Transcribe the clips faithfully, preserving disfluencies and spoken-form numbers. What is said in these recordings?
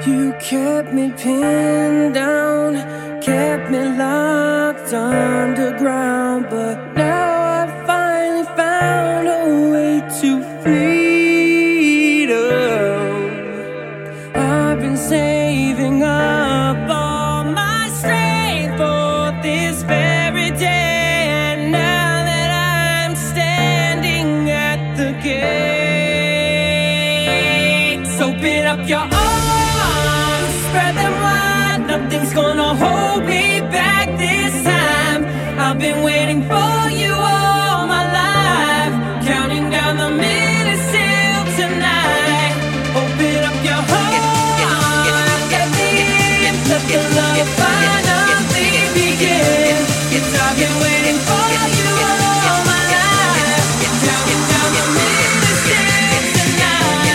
You kept me pinned down, kept me locked underground, but now I finally found a way to freedom. I've been saving up all my strength for this very day, and now that I'm standing at the gates, open up your arms, spread them wide, nothing's gonna hold me back this time. I've been waiting for you all my life, counting down the minutes till tonight. Open up your heart, let me in, let the love finally begin. Yes, I've been waiting for you all my life, counting down the minutes till tonight.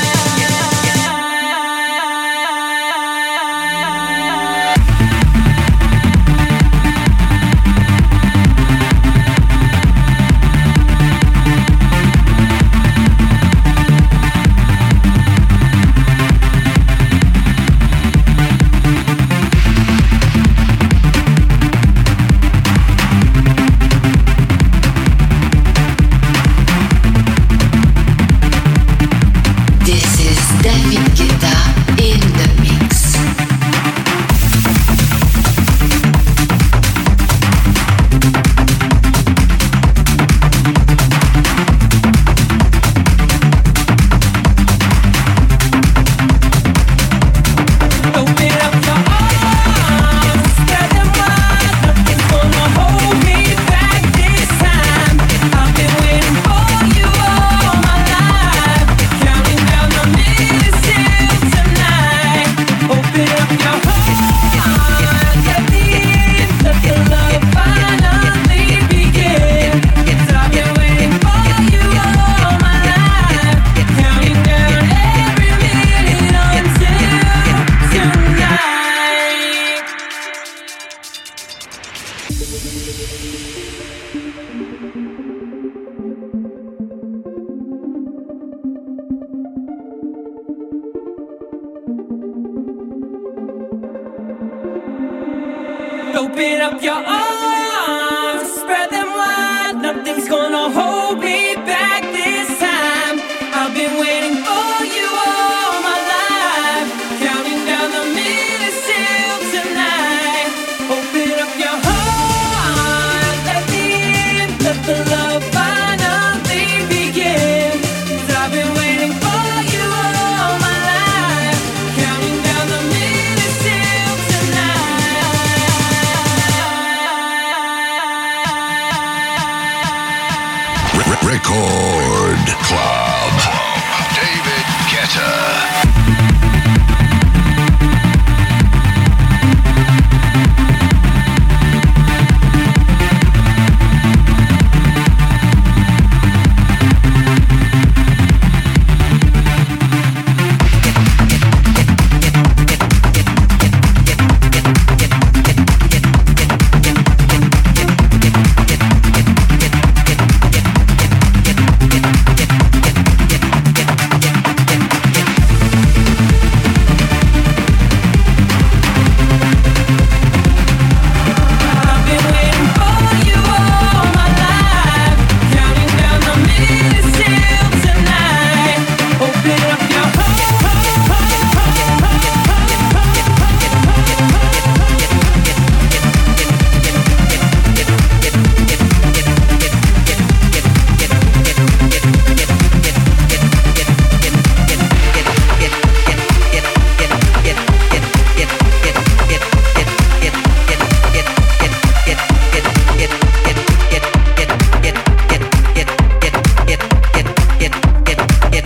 Open up your arms, spread them wide, nothing's gonna hold me back this time. I've been waiting for you all my life, counting down the minutes till tonight. Open up your heart, let me in, let the love finally begin. 'Cause I've been waiting for you all my life, counting down the minutes till tonight. Record Club. David Guetta.